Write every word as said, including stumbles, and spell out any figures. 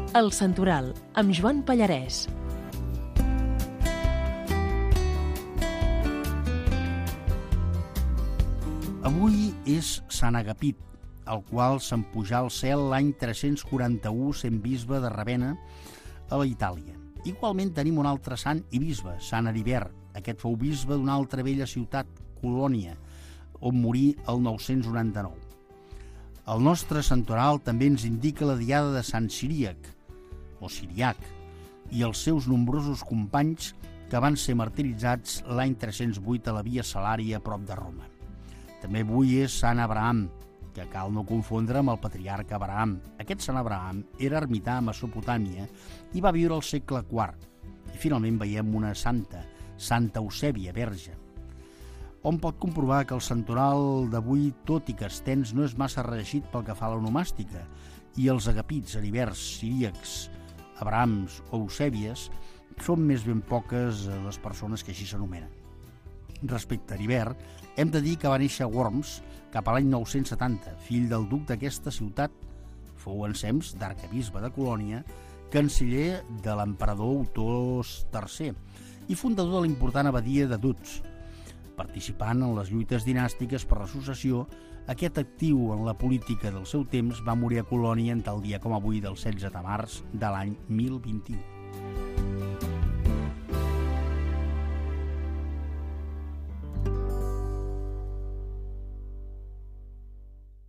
El Santoral, amb Joan Pallarès. Avui és Sant Agapit, el qual se'n pujà al cel l'any tres-cents quaranta-u sent bisbe de Ravenna, a la Itàlia. Igualment tenim un altre sant i bisbe, Sant Heribert. Aquest fou bisbe d'una altra vella ciutat, Colònia, on morí el nou-cents noranta-nou. El nostre santoral també ens indica la diada de Sant Ciríac, o Siriac, i els seus nombrosos companys que van ser martiritzats l'any tres-cents vuit a la Via Salària a prop de Roma. També avui és Sant Abraham, que cal no confondre amb el patriarca Abraham. Aquest Sant Abraham era ermità a Mesopotàmia i va viure al segle quart. I finalment veiem una santa, Santa Eusèbia, verge. On pot comprovar que el santoral d'avui, tot i que extens, no és massa reeixit pel que fa a l'onomàstica, i els agapits, heriberts, siríacs, abrahams o eusèbies són més ben poques les persones que així s'anomenen. Respecte a Heribert, hem de dir que va néixer a Worms cap a l'any nou-cents setanta, fill del duc d'aquesta ciutat, fou ensems d'arquebisbe de Colònia, canceller de l'emperador Otó tercer i fundador de l'important abadia de Dutz. Participant en les lluites dinàstiques per la successió, aquest actiu en la política del seu temps va morir a Colònia en tal dia com avui del setze de març de l'any mil vint-i-u.